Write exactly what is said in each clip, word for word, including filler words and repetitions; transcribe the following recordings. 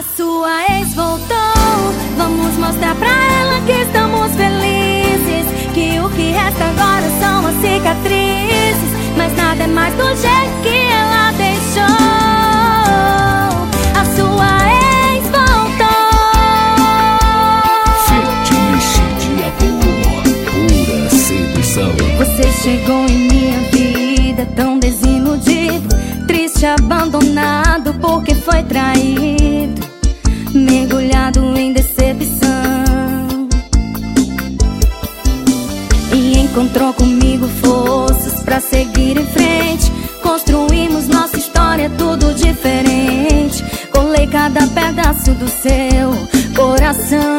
A sua ex voltou, vamos mostrar pra ela que estamos felizes, que o que resta agora são as cicatrizes, mas nada é mais do jeito que ela deixou. A sua ex voltou. Fetiche de amor, pura sedução. Você chegou em minha vida tão desiludido, triste, abandonado porque foi traído, mergulhado em decepção, e encontrou comigo forças pra seguir em frente. Construímos nossa história tudo diferente, colei cada pedaço do seu coração.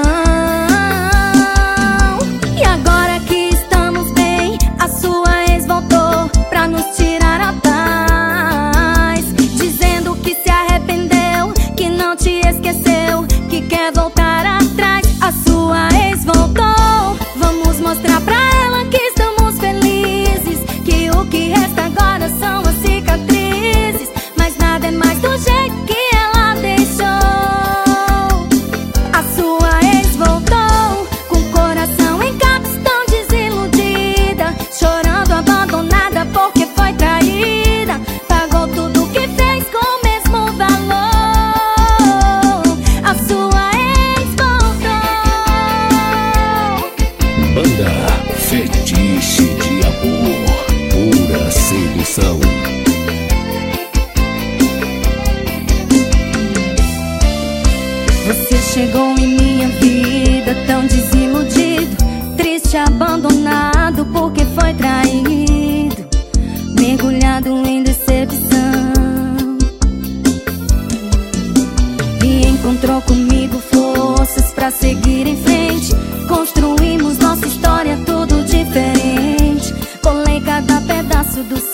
E agora que estamos bem, a sua ex voltou pra nos tirar a paz, dizendo que se arrependeu, que não te esqueceu, que quer voltar atrás. A sua ex voltou, vamos mostrar pra ela que estamos felizes, que o que resta agora são as cicatrizes, mas nada é mais do jeito que ela deixou. A sua ex voltou, com o coração em caps, tão desiludida, chorando, abandonada porque foi traída, pagou tudo que fez com o mesmo valor. A sua ex voltou. Banda Fetiche de amor, pura sedução. Você chegou em minha vida tão desiludido, triste, abandonado porque foi traído, mergulhado em decepção, e encontrou comigo forças pra seguir em frente. Construímos nossa história tudo diferente, colei cada pedaço do